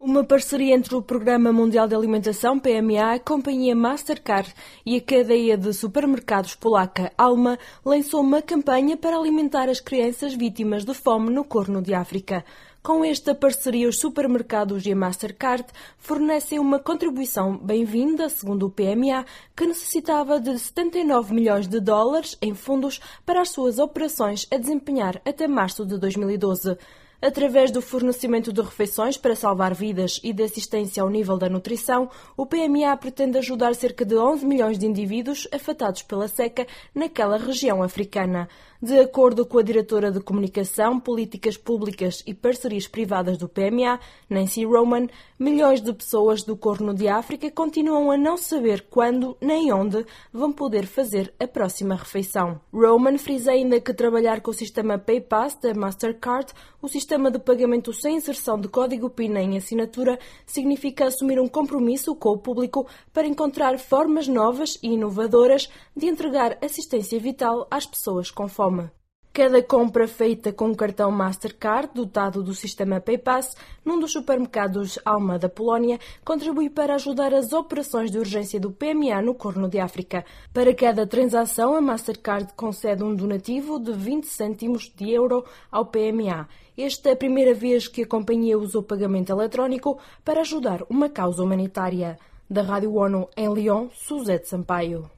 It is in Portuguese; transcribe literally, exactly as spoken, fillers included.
Uma parceria entre o Programa Mundial de Alimentação, P M A, a companhia Mastercard e a cadeia de supermercados polaca Alma lançou uma campanha para alimentar as crianças vítimas de fome no Corno de África. Com esta parceria, os supermercados e a Mastercard fornecem uma contribuição bem-vinda, segundo o P M A, que necessitava de setenta e nove milhões de dólares em fundos para as suas operações a desempenhar até março de dois mil e doze. Através do fornecimento de refeições para salvar vidas e de assistência ao nível da nutrição, o P M A pretende ajudar cerca de onze milhões de indivíduos afetados pela seca naquela região africana. De acordo com a diretora de Comunicação, Políticas Públicas e Parcerias Privadas do P M A, Nancy Roman, milhões de pessoas do Corno de África continuam a não saber quando nem onde vão poder fazer a próxima refeição. Roman frisa ainda que trabalhar com o sistema PayPass da Mastercard, o sistema de pagamento sem inserção de código P I N em assinatura, significa assumir um compromisso com o público para encontrar formas novas e inovadoras de entregar assistência vital às pessoas com fome. Cada compra feita com o cartão Mastercard, dotado do sistema PayPass, num dos supermercados Alma da Polónia, contribui para ajudar as operações de urgência do P M A no Corno de África. Para cada transação, a Mastercard concede um donativo de vinte cêntimos de euro ao P M A. Esta é a primeira vez que a companhia usou pagamento eletrónico para ajudar uma causa humanitária. Da Rádio ONU em Lyon, Suzete Sampaio.